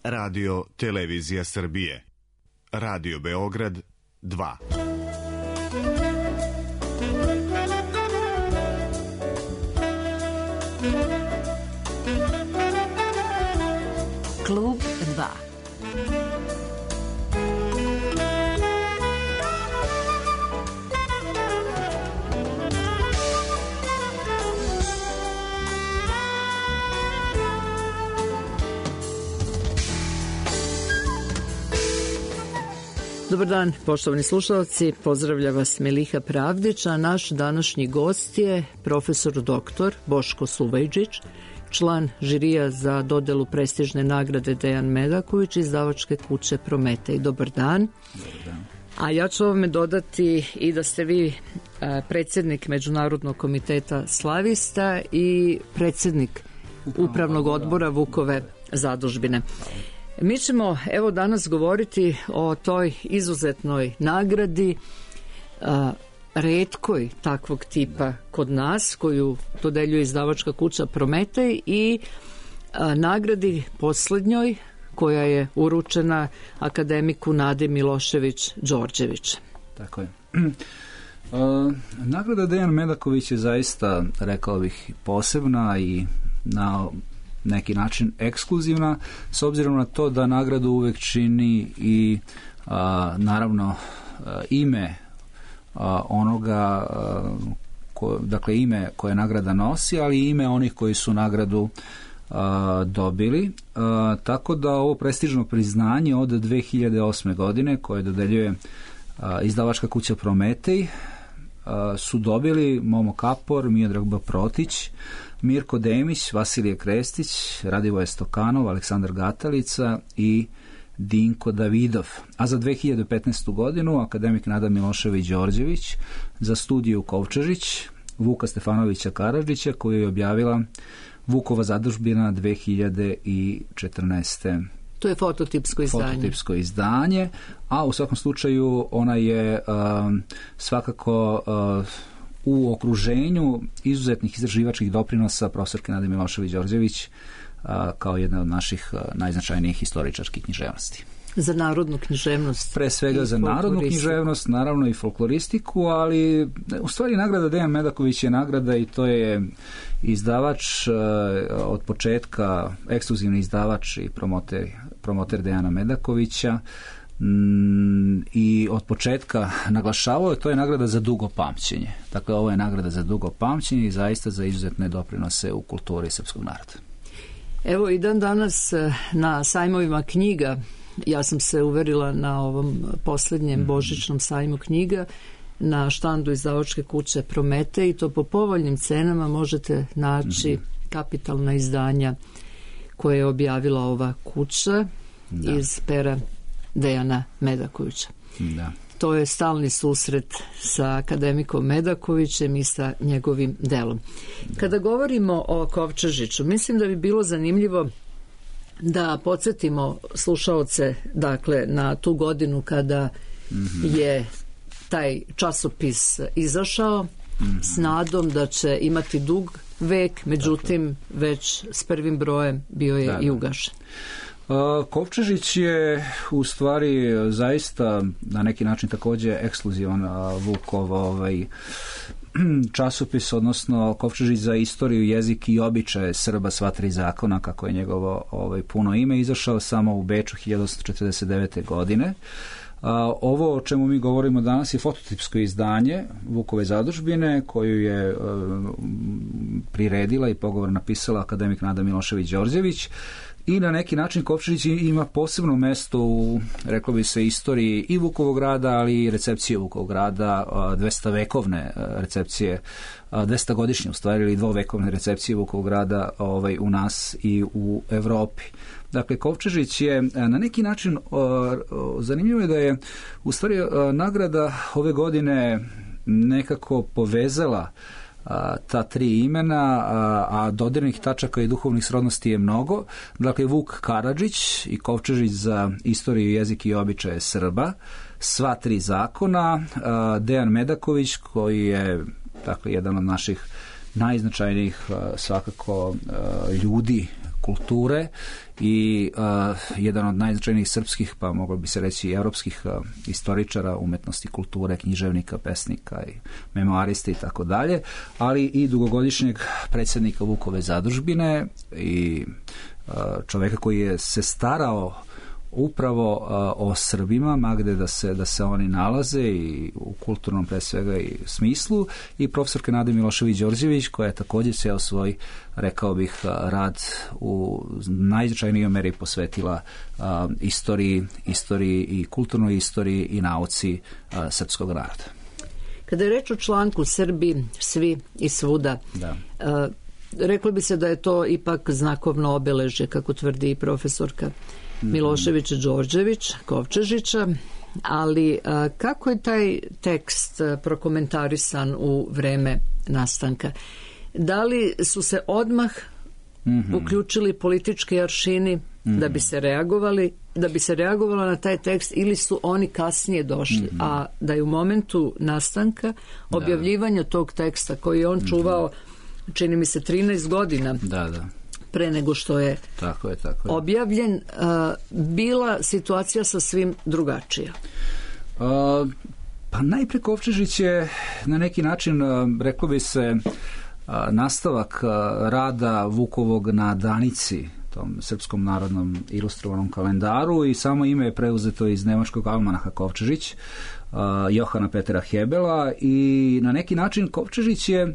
Radio Televizija Srbije. Radio Beograd 2. Klub 2. Dobar dan, poštovani slušalci, pozdravlja vas Meliha Pravdić, a naš današnji gost je profesor doktor Boško Suvajđić, član žirija za dodelu prestižne nagrade Dejan Medaković, izdavačke kuće Prometej. Dobar dan. Dobar dan. A ja ću ovome dodati i da ste vi predsjednik Međunarodnog komiteta slavista i predsjednik Upravnog odbora Vukove zadužbine. Mi ćemo evo danas govoriti o toj izuzetnoj nagradi, retkoj takvog tipa kod nas, koju dodeljuje izdavačka kuća Prometej, i nagradi posljednjoj koja je uručena akademiku Nadi Milošević-Đorđević. Tako je. Nagrada Dejan Medaković je zaista, rekao bih, posebna i na neki način ekskluzivna, s obzirom na to da nagradu uvek čini i naravno ime onoga, dakle ime koje nagrada nosi, ali i ime onih koji su nagradu dobili. Tako da ovo prestižno priznanje od 2008. godine koje dodeljuje izdavačka kuća Prometej su dobili Momo Kapor, Miodrag B. Protić, Mirko Demić, Vasilije Krestić, Radivoje Stokanov, Aleksandar Gatalica i Dinko Davidov. A za 2015. godinu akademik Nada Milošević-Đorđević za studiju Kovčežić Vuka Stefanovića Karadžića, koju je objavila Vukova zadužbina 2014. To je fototipsko izdanje, a u svakom slučaju ona je svakako u okruženju izuzetnih istraživačkih doprinosa profesorke Nade Milošević-Đorđević kao jedna od naših najznačajnijih historičarskih književnosti. Za narodnu književnost. Pre svega za narodnu književnost, naravno i folkloristiku, ali u stvari nagrada Dejan Medaković je nagrada i to je izdavač od početka, ekskluzivni izdavač i promoter Dejana Medakovića, i od početka naglašavao, to je nagrada za dugo pamćenje. Dakle, ovo je nagrada za dugo pamćenje i zaista za izuzetne doprinose u kulturi srpskog naroda. Evo i dan danas na sajmovima knjiga, ja sam se uverila na ovom posljednjem božićnom sajmu knjiga, na štandu izdavačke kuće Prometej, i to po povoljnim cenama možete naći kapitalna izdanja koje je objavila ova kuća iz pera Dejana Medakovića. Da. To je stalni susret sa akademikom Medakovićem i sa njegovim delom. Kada govorimo o Kovčežiću, mislim da bi bilo zanimljivo da podsjetimo slušaoce, dakle, na tu godinu kada je taj časopis izašao s nadom da će imati dug vek, međutim već s prvim brojem bio je i ugašen. Kovčežić je u stvari zaista na neki način također ekskluzivan Vukov časopis, odnosno Kovčežić za istoriju, jezik i običaje Srba, sva tri zakona, kako je njegovo puno ime, izašao samo u Beču 1849. godine. Ovo o čemu mi govorimo danas je fototipsko izdanje Vukove zadužbine, koju je priredila i pogovor napisala akademik Nada Milošević-Đorđević. I na neki način Kovčežić ima posebno mesto u, reklo bi se, istoriji i Vukovog grada, ali i recepcije Vukovog grada, 200-vekovne recepcije, 200-godišnje u stvari, ili 2-vekovne recepcije Vukovog grada u nas i u Evropi. Dakle, Kovčežić je na neki način, zanimljivo je da je u stvari nagrada ove godine nekako povezala ta tri imena, a dodirnih tačaka i duhovnih srodnosti je mnogo. Dakle, Vuk Karadžić i Kovčežić za istoriju, jezik i običaje Srba, sva tri zakona, Dejan Medaković, koji je, dakle, jedan od naših najznačajnijih svakako ljudi kulture i jedan od najznačajnijih srpskih, pa moglo bi se reći i evropskih istoričara umetnosti, kulture, književnika, pesnika i memoarista i tako dalje, ali i dugogodišnjeg predsjednika Vukove zadužbine i čoveka koji je se starao upravo o Srbima, ma gde da se oni nalaze i u kulturnom pre svega i smislu, i profesorka Nada Milošević-Đorđević, koja je također ceo svoj, rekao bih, rad u najznačajnijoj meri posvetila istoriji i kulturnoj istoriji i nauci srpskog naroda. Kada je reč o članku Srbi, svi i svuda, da. Reklo bi se da je to ipak znakovno obeležje, kako tvrdi i profesorka Miloševića Đorđević, Kovčežića, ali kako je taj tekst prokomentarisan u vreme nastanka? Da li su se odmah uključili politički aršini da bi se reagovalo na taj tekst, ili su oni kasnije došli, a da je u momentu nastanka objavljivanja tog teksta koji je on čuvao, čini mi se 13 godina pre nego što je tako je. Objavljen, bila situacija sasvim drugačija? Pa najpre Kovčežić je na neki način, reklo bi se, nastavak rada Vukovog na Danici, tom srpskom narodnom ilustrovanom kalendaru, i samo ime je preuzeto iz nemačkog almanaha Kovčežić, Johana Petera Hebela, i na neki način Kovčežić je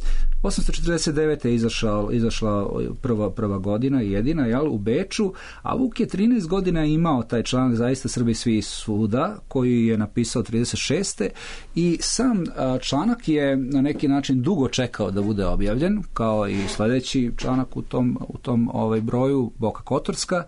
849. izašla prva godina, jedina, u Beču, a Vuk je 13 godina imao taj članak zaista Srbi svi svuda, koji je napisao 36. i sam članak je na neki način dugo čekao da bude objavljen, kao i sledeći članak u tom broju, Boka Kotorska.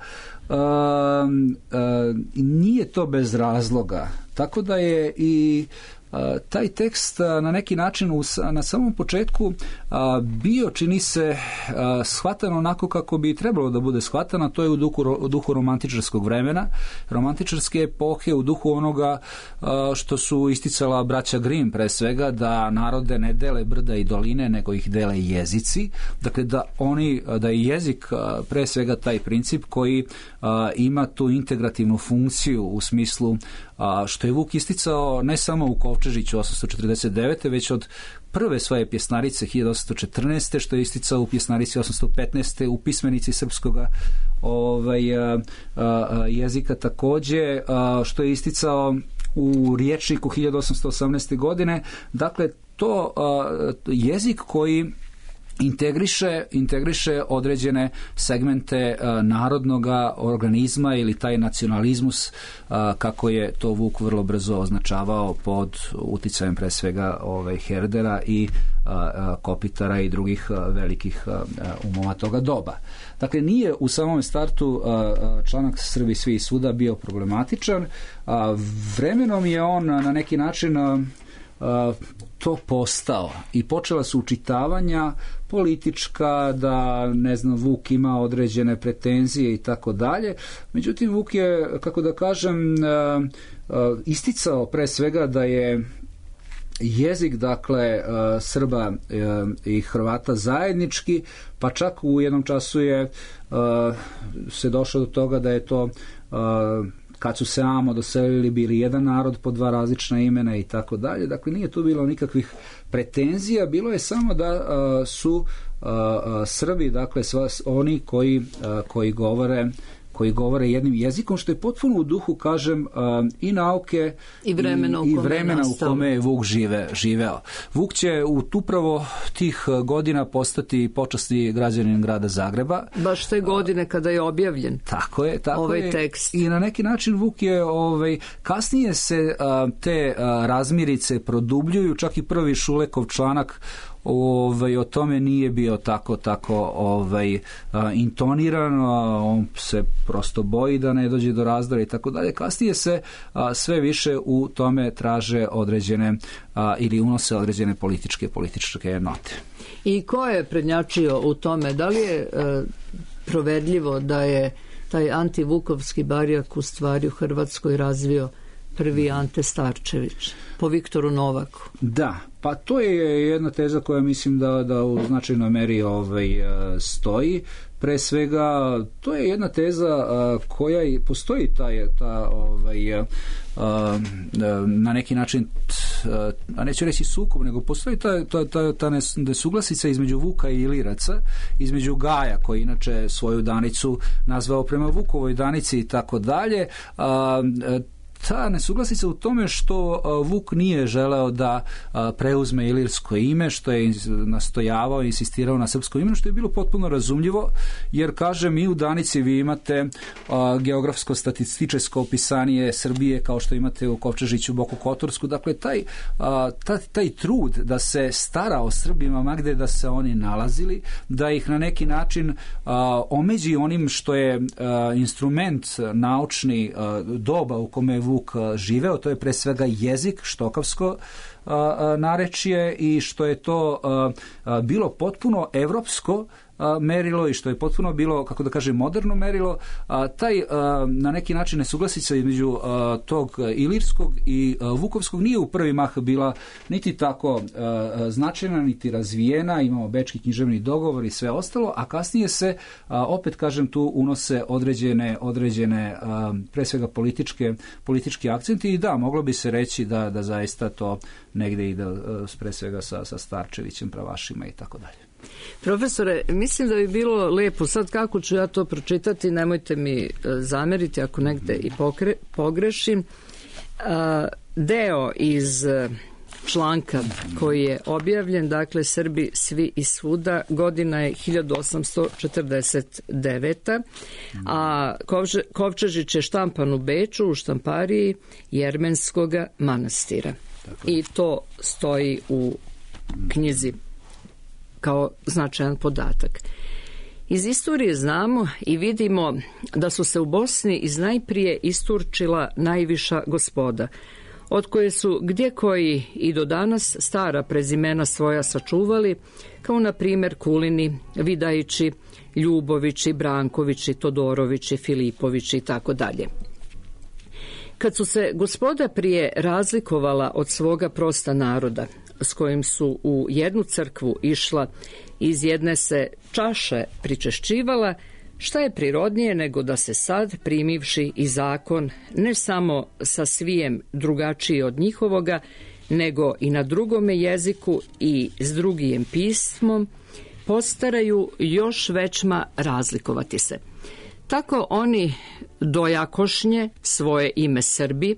Nije to bez razloga, tako da je i taj tekst na neki način na samom početku bio, čini se, shvatan onako kako bi trebalo da bude shvatan, a to je u duhu romantičarskog vremena, romantičarske epohe, u duhu onoga što su isticala braća Grimm pre svega, da narode ne dele brda i doline, nego ih dele jezici. Dakle, da je jezik pre svega taj princip koji ima tu integrativnu funkciju u smislu što je Vuk isticao ne samo u Kovčežiću 849. već od prve svoje pjesnarice 1814. što je isticao u pjesnarici 815. u pismenici srpskoga jezika takođe, što je isticao u rječniku 1818. godine. Dakle, to jezik koji integriše određene segmente narodnoga organizma ili taj nacionalizmus, kako je to Vuk vrlo brzo označavao pod uticajem pre svega Herdera i Kopitara i drugih velikih umova toga doba. Dakle, nije u samom startu članak Srbi svi i svuda bio problematičan. Vremenom je on na neki način to postao i počela su učitavanja politička, da Vuk ima određene pretenzije i tako dalje. Međutim, Vuk je, kako da kažem, isticao pre svega da je jezik, dakle, Srba i Hrvata zajednički, pa čak u jednom času je se došlo do toga da je to kad su se amo doselili bili jedan narod po dva različna imena i tako dalje. Dakle, nije tu bilo nikakvih pretenzija, bilo je samo da su Srbi, dakle, oni koji govore jednim jezikom, što je potpuno u duhu, kažem, i nauke i vremena u kome je Vuk živeo. Vuk će upravo tih godina postati počasni građanin grada Zagreba. Baš te godine kada je objavljen ovaj tekst. I na neki način Vuk je, kasnije se te razmirice produbljuju, čak i prvi Šulekov članak o tome nije bio tako intoniran, on se prosto boji da ne dođe do razdora i tako dalje. Kasnije se sve više u tome traže određene ili unose određene političke note. I ko je prednjačio u tome? Da li je proverljivo da je taj antivukovski barjak u stvari u Hrvatskoj razvio prvi Ante Starčević, po Viktoru Novaku. Da, pa to je jedna teza koja mislim da u značajnoj meri stoji. Pre svega, to je jedna teza koja postoji na neki način, a neću reći sukob, nego postoji ta nesuglasica između Vuka i Iliraca, između Gaja, koji inače svoju danicu nazvao prema Vukovoj danici i tako dalje. Ta nesuglasica u tome što Vuk nije želeo da preuzme ilirsko ime, što je nastojavao i insistirao na srpskom imenu, što je bilo potpuno razumljivo, jer kaže, mi u Danici vi imate geografsko-statističko opisanje Srbije kao što imate u Kovčežiću, Boku Kotorsku. Dakle, taj trud da se stara o Srbima ma gde da se oni nalazili, da ih na neki način omeđi onim što je instrument naučni doba u kome je Vuk živeo, to je pre svega jezik, štokavsko narečje, i što je to bilo potpuno evropsko merilo i što je potpuno bilo, kako da kažem, moderno merilo. Taj na neki način nesuglasica između tog ilirskog i vukovskog nije u prvi mah bila niti tako značajna, niti razvijena. Imamo Bečki književni dogovor i sve ostalo, a kasnije se, opet kažem, tu unose određene pre svega politički akcenti, i da, moglo bi se reći da zaista to negde ide pre svega sa Starčevićem, Pravašima i tako dalje. Profesore, mislim da bi bilo lepo, sad kako ću ja to pročitati, nemojte mi zameriti ako negde i pogrešim, deo iz članka koji je objavljen, dakle Srbi svi i svuda, godina je 1849. A Kovčežić je štampan u Beču u štampariji Jermenskog manastira. I to stoji u knjizi kao značajan podatak. Iz istorije znamo i vidimo da su se u Bosni iznajprije isturčila najviša gospoda, od koje su gdje koji i do danas stara prezimena svoja sačuvali, kao na primjer Kulini, Vidajići, Ljubovići, Brankovići, Todorovići, Filipovići i tako dalje. Kad su se gospoda prije razlikovala od svoga prosta naroda, s kojim su u jednu crkvu išla, iz jedne se čaše pričešćivala, šta je prirodnije nego da se sad, primivši i zakon, ne samo sa svijem drugačiji od njihovoga, nego i na drugome jeziku i s drugim pismom, postaraju još većma razlikovati se. Tako oni dojakošnje svoje ime Srbi,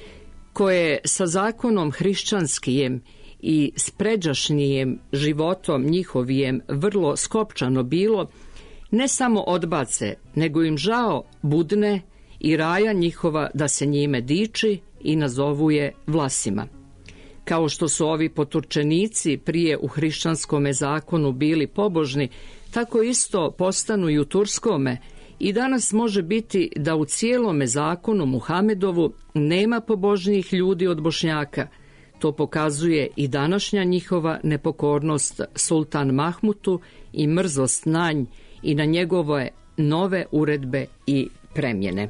koje sa zakonom hrišćanskijem i s pređašnjim životom njihovijem vrlo skopčano bilo, ne samo odbace, nego im žao budne i raja njihova da se njime diči i nazovuje Vlasima. Kao što su ovi poturčenici prije u hrišćanskome zakonu bili pobožni, tako isto postanu i u turskome, i danas može biti da u cijelome zakonu Muhamedovu nema pobožnijih ljudi od Bošnjaka. To pokazuje i današnja njihova nepokornost Sultan Mahmutu i mrzost na nj i na njegove nove uredbe i premjene.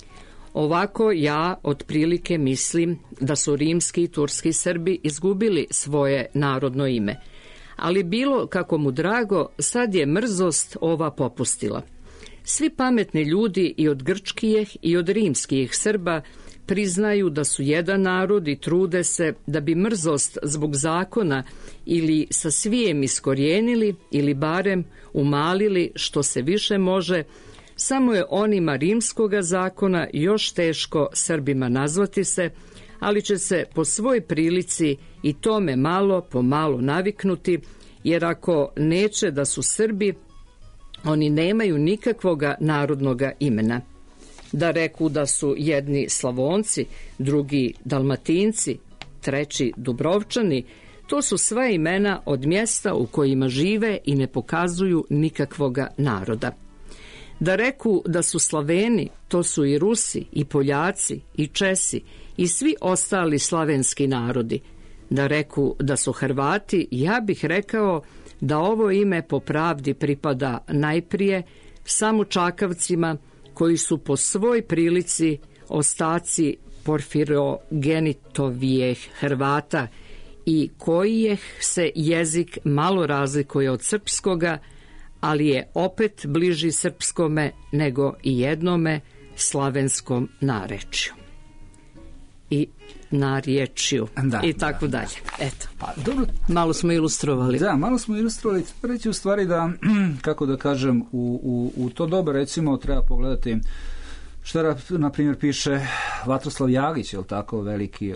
Ovako ja otprilike mislim da su rimski i turski Srbi izgubili svoje narodno ime, ali bilo kako mu drago, sad je mrzost ova popustila. Svi pametni ljudi i od grčkijih i od rimskih Srba priznaju da su jedan narod i trude se da bi mrzost zbog zakona ili sa svijem iskorijenili ili barem umalili što se više može. Samo je onima rimskoga zakona još teško Srbima nazvati se, ali će se po svoj prilici i tome malo po malo naviknuti, jer neće da su Srbi, oni nemaju nikakvoga narodnoga imena. Da reku da su jedni Slavonci, drugi Dalmatinci, treći Dubrovčani, to su sva imena od mjesta u kojima žive i ne pokazuju nikakvoga naroda. Da reku da su Slaveni, to su i Rusi, i Poljaci, i Česi, i svi ostali slavenski narodi. Da reku da su Hrvati, ja bih rekao da ovo ime po pravdi pripada najprije samo Čakavcima, koji su po svoj prilici ostaci porfirogenitovijeh Hrvata i kojih se jezik malo razlikuje od srpskoga, ali je opet bliži srpskome nego i jednome slavenskom narečju i narječju i tako dalje. Eto, dobro. Malo smo ilustrovali. Da, malo smo ilustrovali. Reći u stvari da, kako da kažem, u to doba recimo treba pogledati što na primjer piše Vatroslav Jagić, je li tako, veliki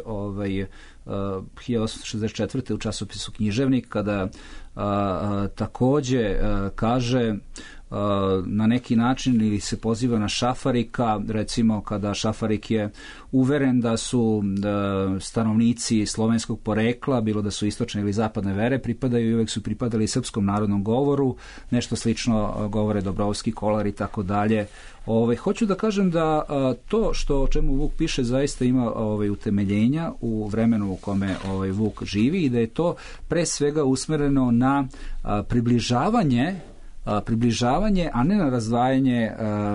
1864. u časopisu Književnik, kada takođe kaže na neki način ili se poziva na Šafarika, recimo kada Šafarik je uveren da su stanovnici slovenskog porekla, bilo da su istočne ili zapadne vere, pripadaju i uvek su pripadali srpskom narodnom govoru, nešto slično govore Dobrovski, Kolar i tako dalje. Hoću da kažem da to o čemu Vuk piše zaista ima utemeljenja u vremenu u kome Vuk živi i da je to pre svega usmereno na približavanje, a ne na razdvajanje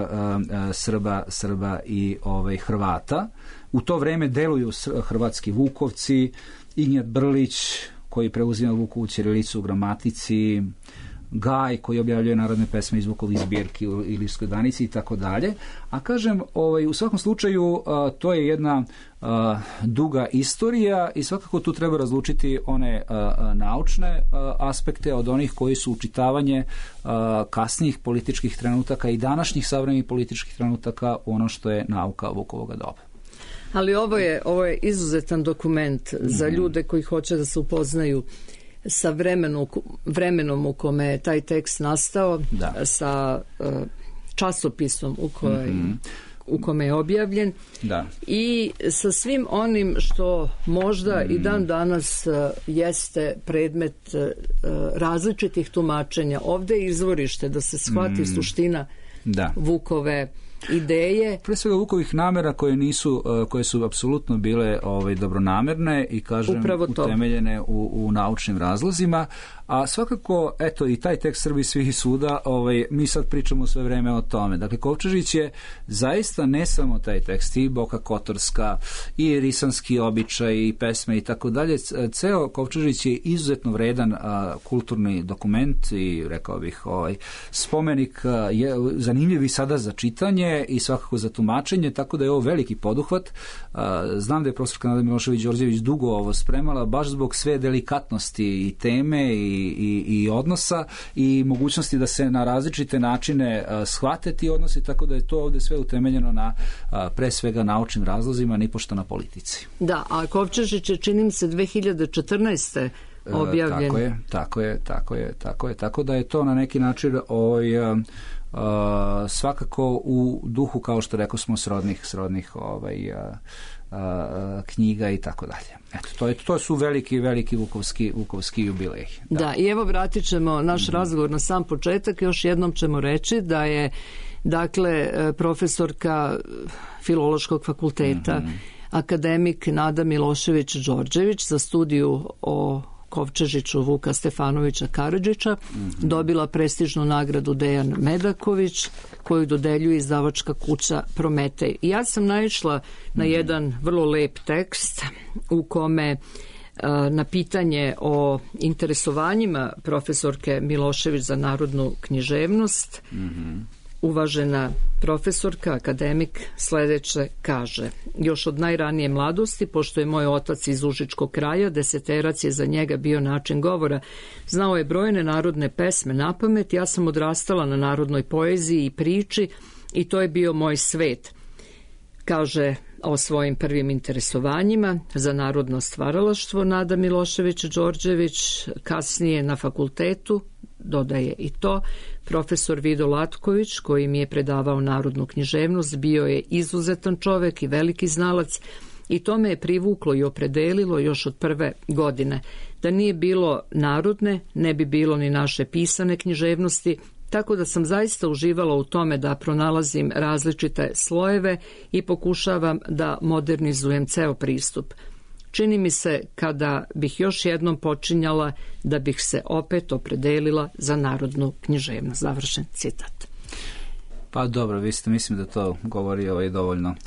Srba i Hrvata. U to vreme deluju hrvatski Vukovci, Ignjat Brlić koji preuzima Vukovu ćirilicu u gramatici, Gaj koji objavljuje narodne pesme iz Vukovih zbirki u Ilirskoj danici i tako dalje. A kažem, u svakom slučaju to je jedna duga istorija i svakako tu treba razlučiti one naučne aspekte od onih koji su učitavanje kasnijih političkih trenutaka i današnjih savremenih političkih trenutaka ono što je nauka Vukovoga doba. Ali ovo je izuzetan dokument za ljude koji hoće da se upoznaju sa vremenom u kome je taj tekst nastao, sa časopisom u kome je objavljen i sa svim onim što možda i dan danas jeste predmet različitih tumačenja. Ovde je izvorište da se shvati suština Vukove ideje. Pre svega Vukovih namera koje su apsolutno bile dobronamerne i kažem utemeljene u naučnim razlozima, a svakako eto i taj tekst Srbi svih suda, mi sad pričamo sve vreme o tome. Dakle, Kovčežić je zaista ne samo taj tekst, i Boka Kotorska i risanski običaj i pesme i tako dalje. Ceo Kovčežić je izuzetno vredan kulturni dokument i rekao bih spomenik je zanimljiv i sada za čitanje i svakako za tumačenje, tako da je ovo veliki poduhvat. Znam da je profesorka Nada Milošević-Đorđević dugo ovo spremala, baš zbog sve delikatnosti i teme i odnosa i mogućnosti da se na različite načine shvate ti odnosi, tako da je to ovde sve utemeljeno na pre svega naučnim razlozima, nipošto na politici. Da, a Kovčežić je, čini mi se, 2014. objavljen. Tako da je to na neki način svakako u duhu, kao što rekao smo, srodnih knjiga i tako dalje. Eto, to su veliki vukovski jubileji. Da, i evo vratit ćemo naš razgovor na sam početak. Još jednom ćemo reći da je profesorka Filološkog fakulteta akademik Nada Milošević-Đorđević za studiju o Kovčežiću Vuka Stefanovića Karadžića dobila prestižnu nagradu Dejan Medaković koju dodeljuje izdavačka kuća Prometej. I ja sam naišla na jedan vrlo lep tekst u kome na pitanje o interesovanjima profesorke Milošević za narodnu književnost uvažena profesorka, akademik, sledeće kaže: još od najranije mladosti, pošto je moj otac iz Užičkog kraja, deseterac je za njega bio način govora. Znao je brojne narodne pesme napamet, ja sam odrastala na narodnoj poeziji i priči i to je bio moj svet. Kaže o svojim prvim interesovanjima za narodno stvaralaštvo Nada Milošević-Đorđević, kasnije na fakultetu, dodaje i to, profesor Vido Latković, koji mi je predavao narodnu književnost, bio je izuzetan čovek i veliki znalac i to me je privuklo i opredelilo još od prve godine. Da nije bilo narodne, ne bi bilo ni naše pisane književnosti, tako da sam zaista uživala u tome da pronalazim različite slojeve i pokušavam da modernizujem ceo pristup. Čini mi se kada bih još jednom počinjala da bih se opet opredelila za narodnu književnost. Završen citat. Pa dobro, vi ste, mislim da to govori dovoljno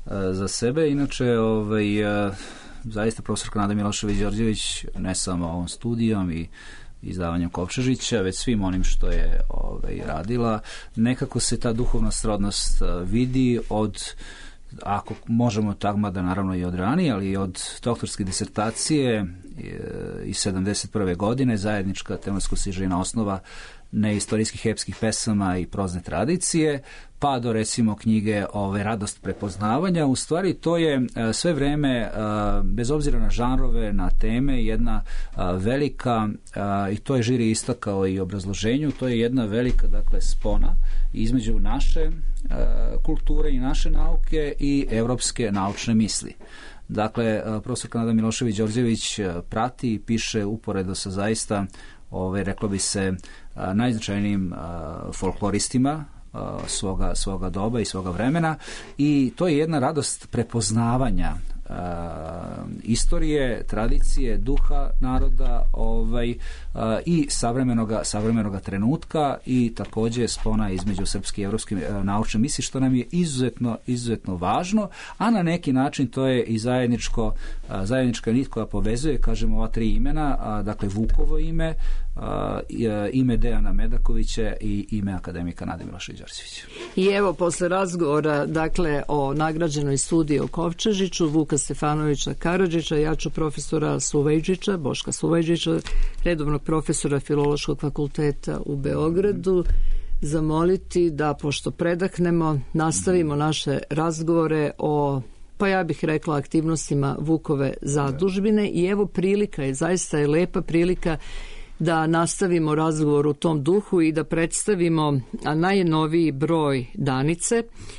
za sebe. Inače, zaista profesorka Nada Milošević-Đorđević ne samo ovom studijom i izdavanjem Kovčežića, već svim onim što je radila, nekako se ta duhovna srodnost vidi od, ako možemo tako da naravno i od ranije, ali i od doktorske disertacije iz 71. godine, zajednička tematsko-sadržajna osnova neistorijskih epskih pesama i prozne tradicije, pa do recimo knjige Radost prepoznavanja. U stvari to je sve vreme, bez obzira na žanrove, na teme, jedna velika, i to je žiri istakao i obrazloženju, to je jedna velika, dakle, spona između naše kulture i naše nauke i evropske naučne misli. Dakle, profesorka Nada Milošević-Đorđević prati i piše uporedo sa zaista, reklo bi se, najznačajnijim folkloristima svoga doba i svoga vremena, i to je jedna radost prepoznavanja istorije, tradicije, duha naroda i savremenoga trenutka, i također spona između srpske i evropske naučne misli, što nam je izuzetno važno, a na neki način to je i zajednička nit koja povezuje, kažemo, ova tri imena, dakle Vukovo ime, ime Dejana Medakovića i ime akademika Nade Milošević-Đorđević. I evo, posle razgovora, dakle, o nagrađenoj studiji o Kovčežiću, Vuka Stefanovića Karadžića, ja ću profesora Suvajđića, Boška Suvajđića, redovnog profesora Filološkog fakulteta u Beogradu, zamoliti da, pošto predahnemo, nastavimo naše razgovore o, pa ja bih rekla, aktivnostima Vukove zadužbine. I evo, prilika je, zaista je lepa prilika da nastavimo razgovor u tom duhu i da predstavimo najnoviji broj Danice,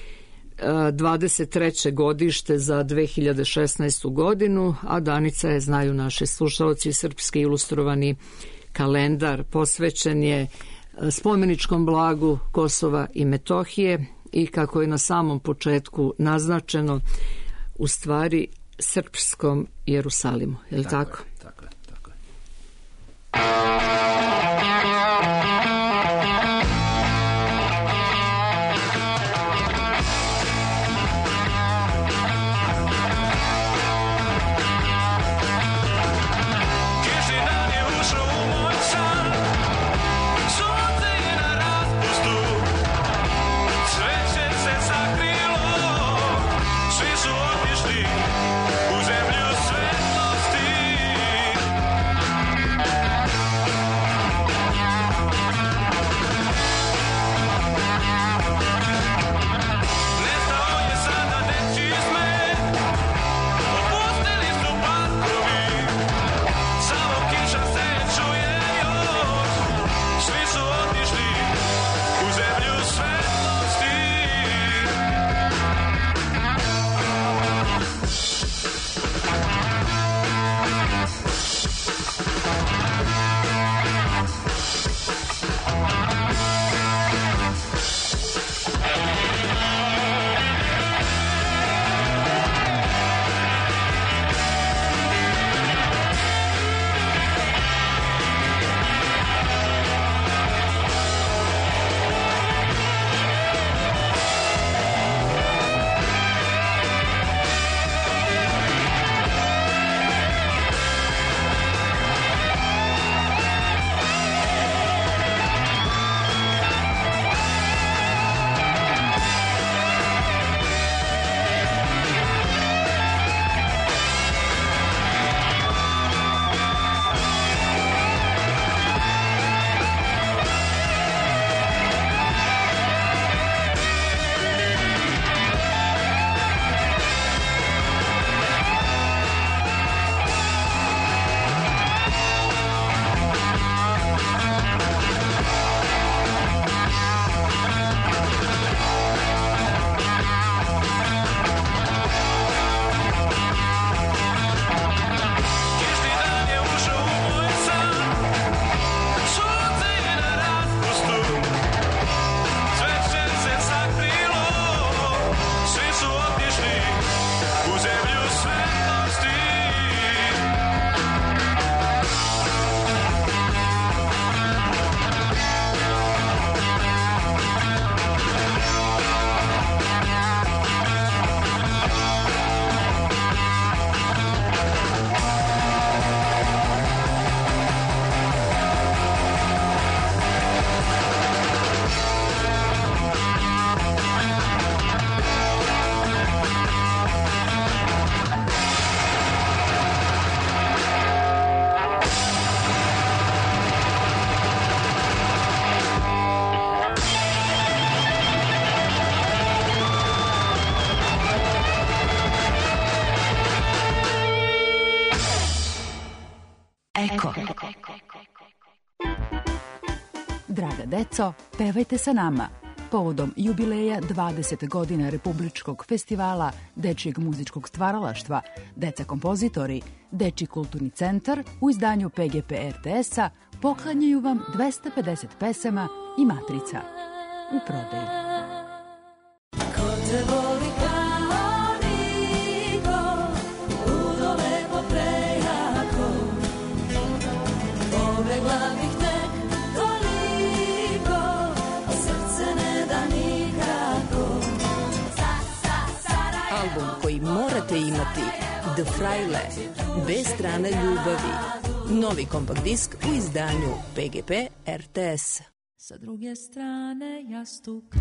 23. godište za 2016. godinu, a Danica je, znaju naši slušalci, srpski ilustrovani kalendar, posvećen je spomeničkom blagu Kosova i Metohije i, kako je na samom početku naznačeno, u stvari srpskom Jerusalimu. Je li tako? Tako je. deco, pevajte sa nama. Povodom jubileja 20 godina Republičkog festivala dečijeg muzičkog stvaralaštva, Deca kompozitori, Dečiji kulturni centar u izdanju PGP RTS-a poklanjaju vam 250 pesama i matrica u prodaju. Ko te voli kao niko, ludo lepo prejako, pobegla bih tek toliko, srce ne da nikako. Album koji morate imati, The Fraile, bez strane ljubavi. Novi kompakt disk u izdanju PGP RTS. Sa druge strane jastuka.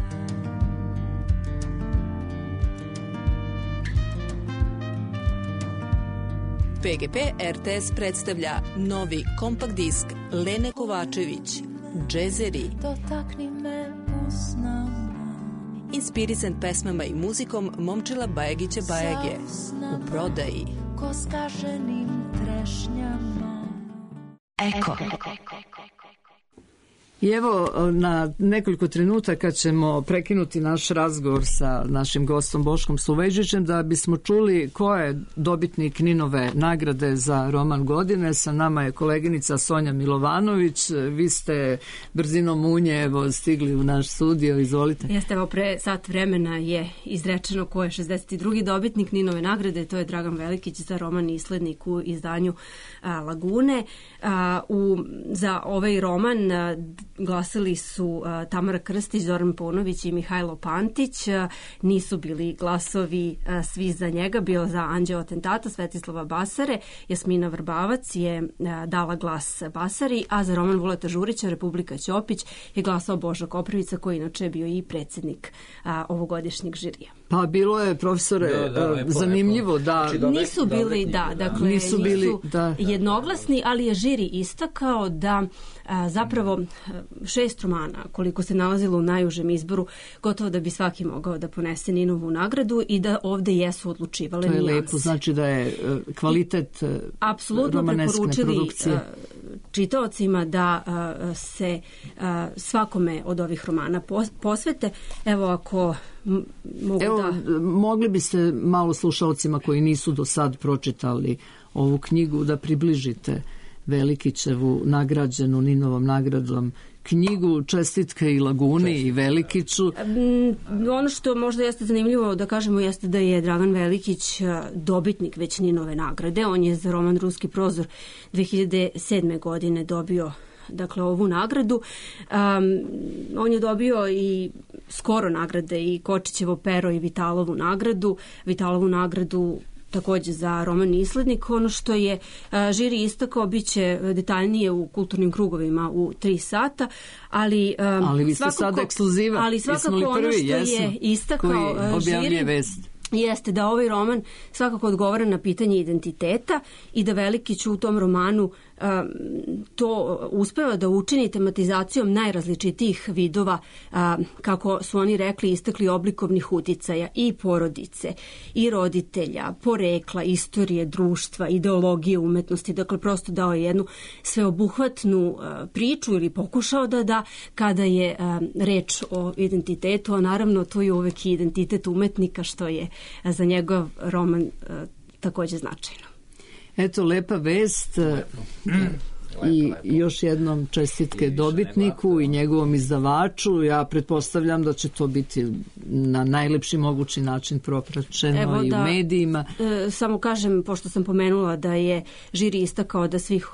PGP RTS predstavlja novi kompakt disk Lene Kovačević, Džezeri. Dotakni me usnama. Inspirisan pesmama i muzikom Momčila Bajagića Bajage. U prodaji. Ko skaženim trešnjama. Eko. I evo, na nekoliko trenutaka ćemo prekinuti naš razgovor sa našim gostom Boškom Sulejžićem da bismo čuli ko je dobitnik Ninove nagrade za roman godine. Sa nama je koleginica Sonja Milovanović. Vi ste brzinom munje evo stigli u naš studio, izvolite. Jeste, evo pre sat vremena je izrečeno ko je 62. dobitnik Ninove nagrade, to je Dragan Velikić za roman Islednik u izdanju Lagune. Za ovaj roman glasali su Tamara Krstić, Zoran Paunović i Mihajlo Pantić. Nisu bili glasovi svi za njega, bio za Anđeo Atentata Svetislava Basare. Jasmina Vrbavac je dala glas Basari, a za roman Vuleta Žurića Republika Ćopić je glasao Božo Koprivica, koji inače je bio i predsjednik ovogodišnjeg žirija. Pa bilo je, profesore, zanimljivo da... Nisu bili, dakle, nisu jednoglasni, ali je žiri istakao da zapravo 6 romana, koliko se nalazilo u najužem izboru, gotovo da bi svaki mogao da ponese Ninovu nagradu i da ovde jesu odlučivale nijanse. To je lepo, znači da je kvalitet romaneske produkcije. Čitaocima da se svakome od ovih romana posvete. Evo, ako mogli biste malo slušalcima koji nisu do sad pročitali ovu knjigu da približite Velikićevu nagrađenu Ninovom nagradom knjigu, čestitke i Laguni i Velikiću. Ono što možda jeste zanimljivo da kažemo jeste da je Dragan Velikić dobitnik već Ninove nagrade. On je za roman Ruski prozor 2007. godine dobio dakle ovu nagradu. On je dobio i skoro nagrade i Kočićevo pero i Vitalovu nagradu takođe za roman Islednik. Ono što je žiri istakao biće detaljnije u kulturnim krugovima u 3 sata, ali vi ste sad ekskluziva. Ali svakako ono što je istakao žiri jeste da ovaj roman svakako odgovara na pitanje identiteta i da Velikić u tom romanu to uspeva da učini tematizacijom najrazličitijih vidova, kako su oni rekli, istakli oblikovnih uticaja i porodice, i roditelja, porekla, istorije, društva, ideologije, umetnosti. Dakle, prosto dao je jednu sveobuhvatnu priču ili pokušao da da kada je reč o identitetu, a naravno to je uvek i identitet umetnika, što je za njegov roman takođe značajno. Eto, lepa vest i još jednom čestitke dobitniku i njegovom izdavaču. Ja pretpostavljam da će to biti na najlepši mogući način propraćeno i u medijima. Samo kažem, pošto sam pomenula da je žiri istakao da svih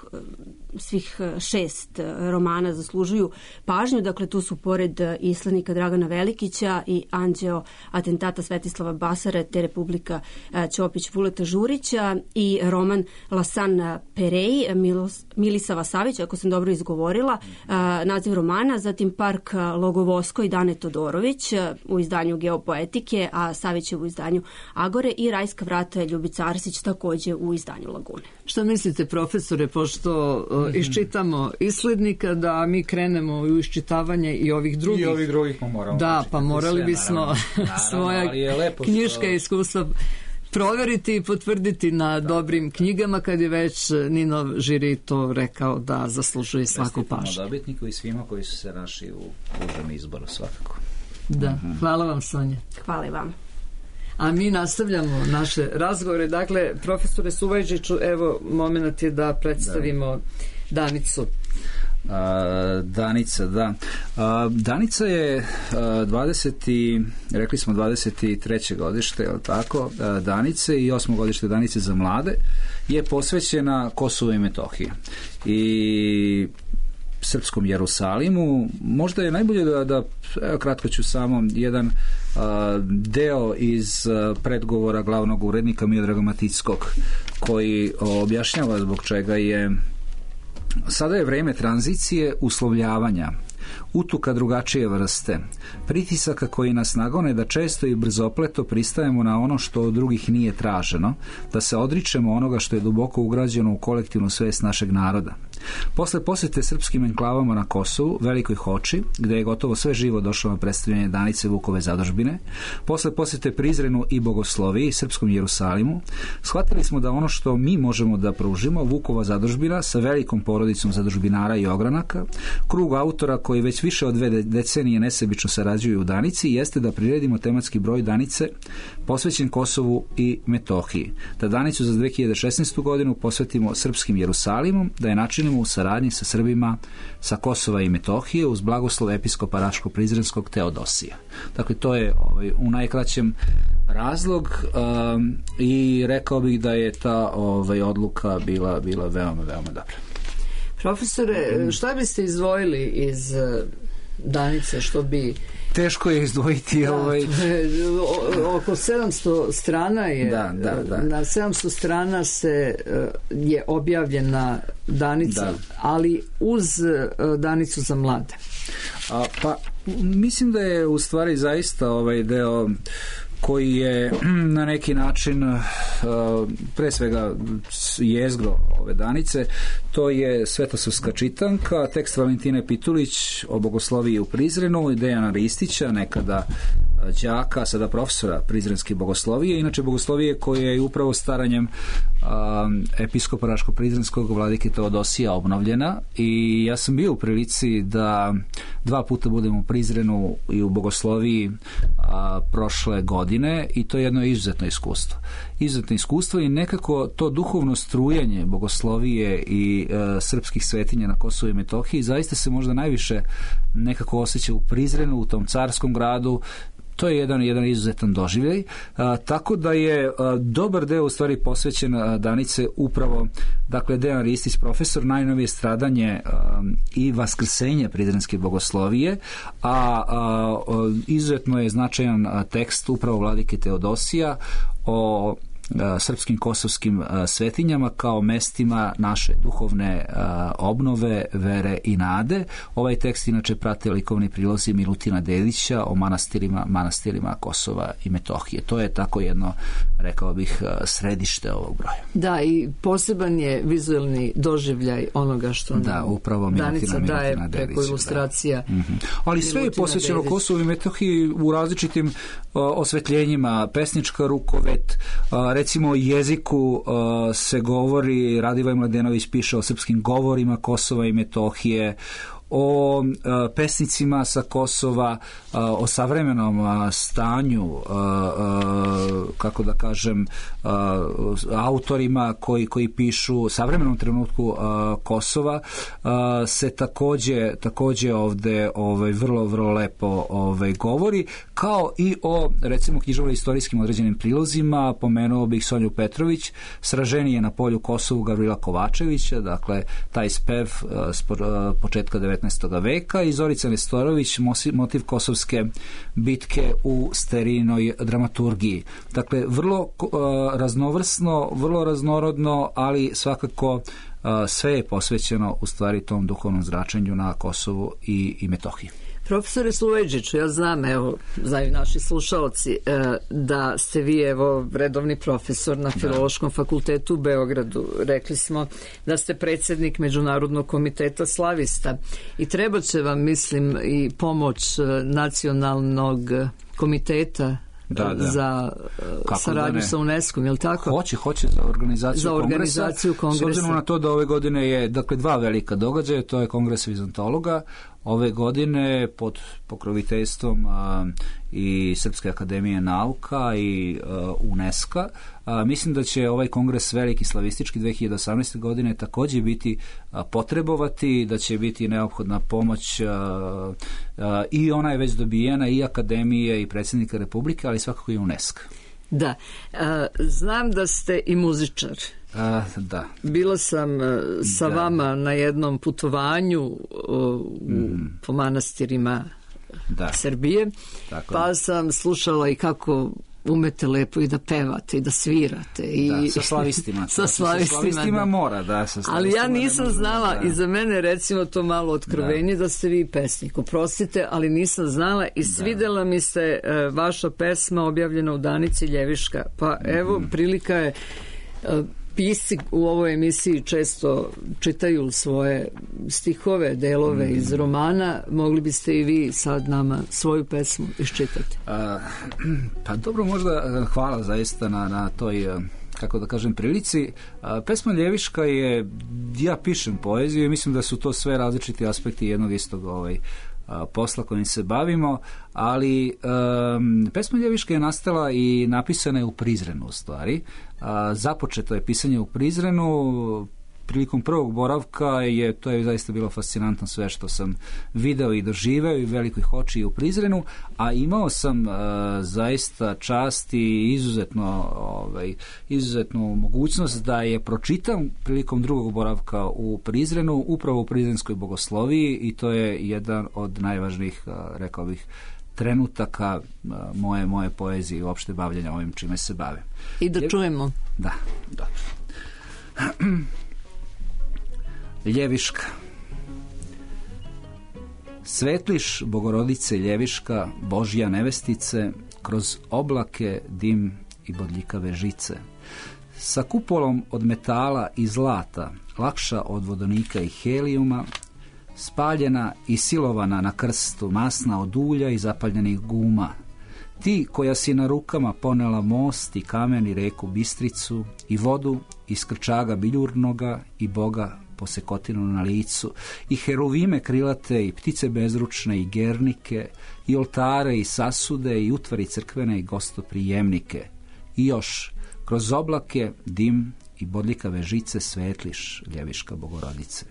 6 romana zaslužuju pažnju. Dakle, tu su pored Islednika Dragana Velikića i Anđeo Atentata Svetislava Basare te Republika Ćopić Vuleta Žurića i roman Lasan Perej Milisava Savića, ako sam dobro izgovorila, naziv romana, zatim Park Logovosko i Dane Todorović u izdanju Geopoetike, a Savić je u izdanju Agore i Rajska vrata Ljubica Arsić takođe u izdanju Lagune. Šta mislite, profesore, pošto iščitamo Islednika, da mi krenemo u iščitavanje i ovih drugih? I ovih drugih moramo. Da, pa morali bismo svoja knjiška iskustva proveriti i potvrditi na dobrim knjigama kad je već Ninov žiri to rekao da zaslužuje svaku pažnju. Dobitniku i svima koji su se našli u užem izboru svakako. Da, hvala vam, Sonja. Hvala i vam. A mi nastavljamo naše razgovore. Dakle, profesore Suvajžiću, evo moment je da predstavimo Danicu. Danica, da. Danica je 23. godište, je li tako? Danice i 8. godište Danice za mlade je posvećena Kosovu i Metohiji i srpskom Jerusalimu. Možda je najbolje da evo, kratko ću samo jedan deo iz predgovora glavnog urednika Miodraga Matickog, koji objašnjava zbog čega je sada je vreme tranzicije, uslovljavanja, utuka drugačije vrste, pritisaka koji nas nagone da često i brzopleto pristajemo na ono što od drugih nije traženo, da se odričemo onoga što je duboko ugrađeno u kolektivnu svest našeg naroda. Posle posjete srpskim enklavama na Kosovu, Velikoj Hoči, gde je gotovo sve živo došlo na predstavljanje Danice Vukove zadužbine, posle posjete Prizrenu i Bogosloviji, srpskom Jerusalimu, shvatili smo da ono što mi možemo da pružimo, Vukova zadužbina sa velikom porodicom zadužbinara i ogranaka, krug autora koji već više od 2 decenije nesebično sarađuju u Danici, jeste da priredimo tematski broj Danice posvećen Kosovu i Metohiji. Da Danicu za 2016. godinu posvetimo srpskim Jerusalimom, da je načinimo u saradnji sa Srbima sa Kosova i Metohije uz blagoslov episkopa Raško-Prizrenskog Teodosija. Dakle, to je u najkraćem razlog i rekao bih da je ta odluka bila veoma, veoma dobra. Profesore, šta biste izdvojili iz Danice, što bi... Teško je izdvojiti oko 700 strana je na 700 strana je objavljena Danica, ali uz Danicu za mlade. Pa mislim da je u stvari zaista ovaj deo koji je na neki način pre svega jezgro ove Danice, to je Svetosavska čitanka, tekst Valentine Pitulić o Bogosloviji u Prizrenu i Dejana Ristića, nekada đaka, sada profesora Prizrenske bogoslovije, inače bogoslovije koje je upravo staranjem episkopa Raško-Prizrenskog vladike Teodosija obnovljena, i ja sam bio u prilici da 2 puta budem u Prizrenu i u Bogosloviji prošle godine, i to je jedno izuzetno iskustvo i nekako to duhovno strujanje bogoslovije i srpskih svetinja na Kosovu i Metohiji zaista se možda najviše nekako osjeća u Prizrenu, u tom carskom gradu. To je jedan izuzetan doživljaj, tako da je dobar deo u stvari posvećen Danice upravo, dakle, Dejan Ristić, profesor, najnovije stradanje i vaskrsenje Prizrenske bogoslovije, a izuzetno je značajan tekst upravo vladike Teodosija o srpskim kosovskim svetinjama kao mestima naše duhovne obnove, vere i nade. Ovaj tekst inače prate likovni prilozi Milutina Dedića o manastirima Kosova i Metohije. To je tako jedno, rekao bih, središte ovog broja. Da, i poseban je vizualni doživljaj onoga što Danica daje preko ilustracija. Ali sve je posvećeno Kosovu i Metohiji u različitim osvetljenjima, pesnička rukovet, recimo jeziku se govori, Radivoj Mladenović piše o srpskim govorima Kosova i Metohije, o pesnicima sa Kosova, o savremenom stanju, kako da kažem, autorima koji pišu savremenom trenutku Kosova, se takođe ovde vrlo, vrlo lepo govori, kao i o, recimo, književno-istorijskim određenim prilozima. Pomenuo bih Sonju Petrović, Sraženije na polju Kosovu Gavrila Kovačevića, dakle taj spev s početka 19. veka, i Zorica Nestorović, motiv kosovske bitke u sterijnoj dramaturgiji. Dakle, vrlo raznovrsno, vrlo raznorodno, ali svakako sve je posvećeno u stvari tom duhovnom zračenju na Kosovu i Metohiji. Profesore Suvajžiću, ja znam, evo, znaju naši slušaoci, da ste vi, evo, redovni profesor na Filološkom fakultetu u Beogradu. Rekli smo da ste predsjednik Međunarodnog komiteta slavista i treba će vam, mislim, i pomoć Nacionalnog komiteta za saradnju sa UNESCO-om, je li tako? Hoće za organizaciju kongresa. S obzirom na to da ove godine je, dakle, dva velika događaja, to je Kongres vizantologa, ove godine pod pokroviteljstvom i Srpske akademije nauka i UNESCO. Mislim da će ovaj kongres veliki slavistički 2018. godine također biti potrebovati, da će biti neophodna pomoć i ona je već dobijena i akademije i predsjednika Republike, ali svakako i UNESCO. Da. Znam da ste i muzičar. Da. Bila sam sa vama na jednom putovanju po manastirima Srbije, pa sam slušala i kako umete lepo i da pevate i da svirate. Sa slavistima. Sa slavistima mora, ali ja nisam znala, i za mene recimo to malo otkrovenje, da ste vi pesnik. Oprostite, ali nisam znala i svidela mi se vaša pesma objavljena u Danici Ljeviška. Pa evo, prilika je, pisci u ovoj emisiji često čitaju svoje stihove, delove iz romana. Mogli biste i vi sad nama svoju pesmu iščitati? Pa dobro, možda hvala zaista na toj, kako da kažem, prilici. Pesma Ljeviška je, ja pišem poeziju i mislim da su to sve različiti aspekti jednog istog posla kojim se bavimo, ali pesma Ljeviška je nastala i napisana je u Prizrenu u stvari. Započeto je pisanje u Prizrenu. Prilikom prvog boravka to je zaista bilo fascinantno sve što sam video i doživeo i velikih oči u Prizrenu, a imao sam zaista čast i izuzetnu mogućnost da je pročitam prilikom drugog boravka u Prizrenu, upravo u Prizrenskoj bogosloviji, i to je jedan od najvažnijih, rekao bih, trenutaka moje poezije i uopšte bavljenja ovim čime se bavim. I da čujemo. Da, dobro. Ljeviška. Svetliš, Bogorodice Ljeviška, Božja nevestice, kroz oblake, dim i bodljikave žice. Sa kupolom od metala i zlata, lakša od vodonika i helijuma, spaljena i silovana na krstu, masna od ulja i zapaljenih guma. Ti koja si na rukama ponela most i kamen i reku Bistricu i vodu iz krčaga biljurnoga i Boga posekotinu na licu i heruvime krilate i ptice bezručne i gernike i oltare i sasude i utvari crkvene i gostoprijemnike. I još kroz oblake, dim i bodljikave žice svetliš, Ljeviška Bogorodice.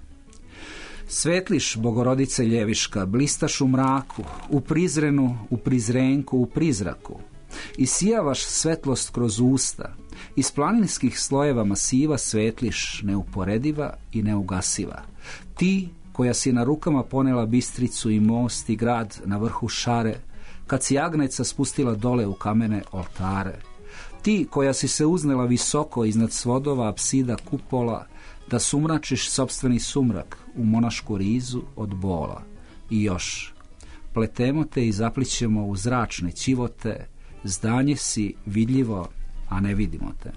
Svetliš, Bogorodice Ljeviška, blistaš u mraku, u Prizrenu, u Prizrenku, u prizraku. I sijavaš svetlost kroz usta, iz planinskih slojeva masiva svetliš, neuporediva i neugasiva. Ti, koja si na rukama ponela Bistricu i most i grad na vrhu Šare, kad si Agneca spustila dole u kamene oltare. Ti, koja si se uznela visoko iznad svodova apsida kupola, da sumračiš sopstveni sumrak u monašku rizu od bola. I još, pletemo te i zaplićemo u zračne ćivote, zdanje si vidljivo, a ne vidimo te.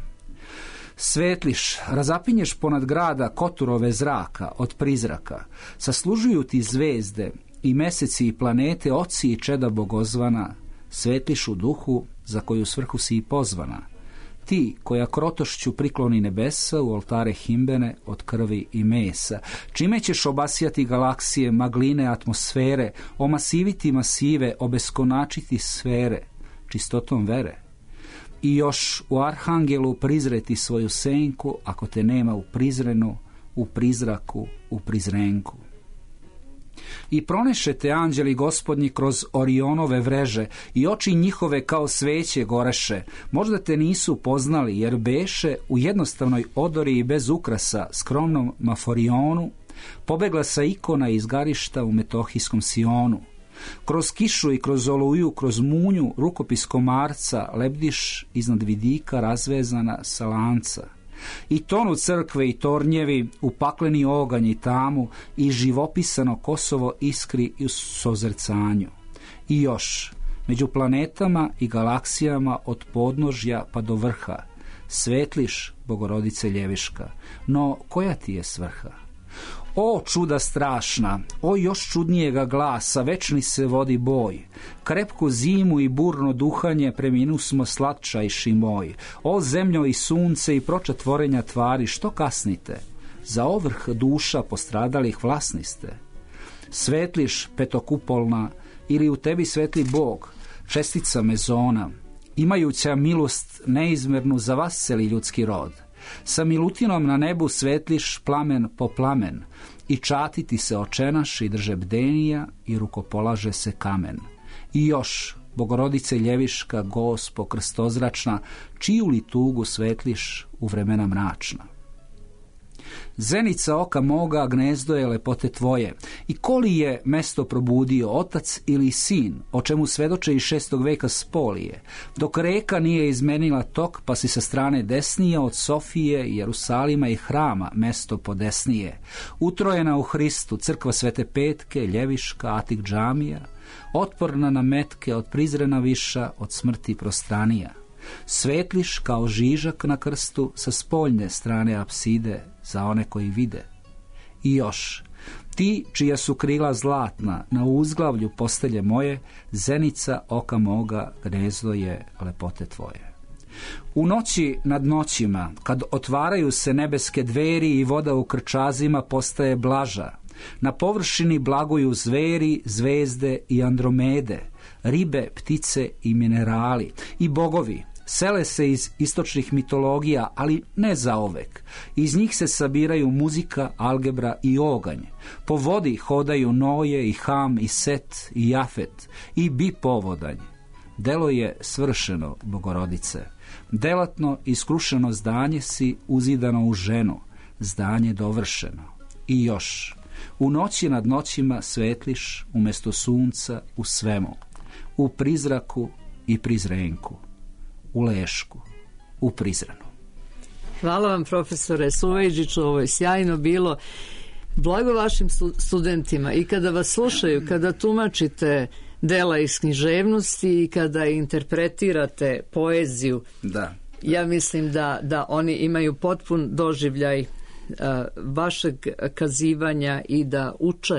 Svetliš, razapinješ ponad grada koturove zraka od prizraka, saslužuju ti zvezde i meseci i planete, oci i čeda bogozvana, svetliš u duhu za koju svrhu si i pozvana. Ti koja krotošću prikloni nebesa u oltare himbene od krvi i mesa, čime ćeš obasjati galaksije, magline, atmosfere, omasiviti masive, obeskonačiti sfere, čistotom vere. I još u Arhangelu prizreti svoju senku, ako te nema u Prizrenu, u prizraku, u Prizrenku. I pronešete anđeli gospodnji kroz Orionove vreže i oči njihove kao sveće goreše. Možda te nisu poznali jer beše u jednostavnoj odori i bez ukrasa skromnom Maforionu pobegla sa ikona iz garišta u metohijskom Sionu. Kroz kišu i kroz oluju, kroz munju rukopis komarca lebdiš iznad vidika razvezana sa lanca. I tonu crkve i tornjevi u pakleni oganj i tamu i živopisano Kosovo iskri u sozrcanju. I još, među planetama i galaksijama od podnožja pa do vrha, svetliš, Bogorodice Ljeviška, no koja ti je svrha? O čuda strašna, o još čudnijega glasa, večni se vodi boj. Krepku zimu i burno duhanje preminu smo slatčajši moj. O zemljo i sunce i proča tvorenja tvari, što kasnite? Za ovrh duša postradalih vlasni ste. Svetliš petokupolna ili u tebi svetli Bog, čestica mezona, imajuća milost neizmernu za vas celi ljudski rod. Sa milutinom na nebu svetliš plamen po plamen i čatiti se očenaš i drže bdenija i rukopolaže se kamen. I još, Bogorodice Ljeviška, Gospo krstozračna, čiju li tugu svetliš u vremena mračna? Zenica oka moga, gnezdo je lepote tvoje. I koli je mesto probudio, otac ili sin, o čemu svedoče iz 6. veka Spolije, dok reka nije izmenila tok, pa si sa strane desnije od Sofije, Jerusalima i hrama mesto podesnije. Utrojena u Hristu, crkva Svete Petke, Ljeviška, Atik džamija, otporna na metke, od Prizrena viša, od smrti prostranija. Svetliš kao žižak na krstu sa spoljne strane apside za one koji vide. I još, ti čija su krila zlatna, na uzglavlju postelje moje, zenica oka moga, gnezdo je lepote tvoje. U noći nad noćima, kad otvaraju se nebeske dveri i voda u krčazima postaje blaža, na površini blaguju zveri, zvezde i andromede, ribe, ptice i minerali, i bogovi. Sele se iz istočnih mitologija, ali ne zaovek. Iz njih se sabiraju muzika, algebra i oganj. Po vodi hodaju Noje i Ham i Set i Jafet i Bi povodanj. Delo je svršeno, Bogorodice. Delatno i skrušeno zdanje si uzidano u ženu. Zdanje dovršeno. I još, u noći nad noćima svetliš umjesto sunca u svemu. U prizraku i prizrenku. U Lešku, u Prizrenu. Hvala vam, profesore Suvejđiću, ovo je sjajno bilo. Blago vašim studentima i kada vas slušaju, kada tumačite dela iz književnosti i kada interpretirate poeziju. Da. Ja mislim da oni imaju potpun doživljaj vašeg kazivanja i da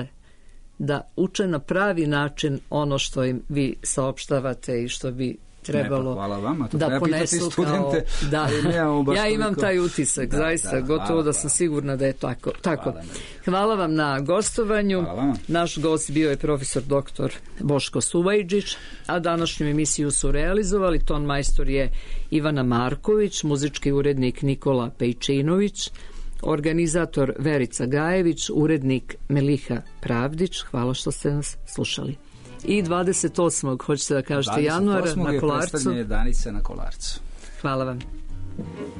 uče na pravi način ono što im vi saopštavate i što bi trebalo hvala vama, to da ponesu kao, da. Ja imam taj utisak, zaista, gotovo da sam sigurna da je tako. Hvala vam na gostovanju. Naš gost bio je profesor dr. Boško Suvejđić, a današnju emisiju su realizovali ton majstor je Ivana Marković, muzički urednik Nikola Pejčinović, organizator Verica Gajević, urednik Meliha Pravdić. Hvala što ste nas slušali. I 28. hoćete da kažete januara na Kolarcu. 28. je Danica na Kolarcu. Hvala vam.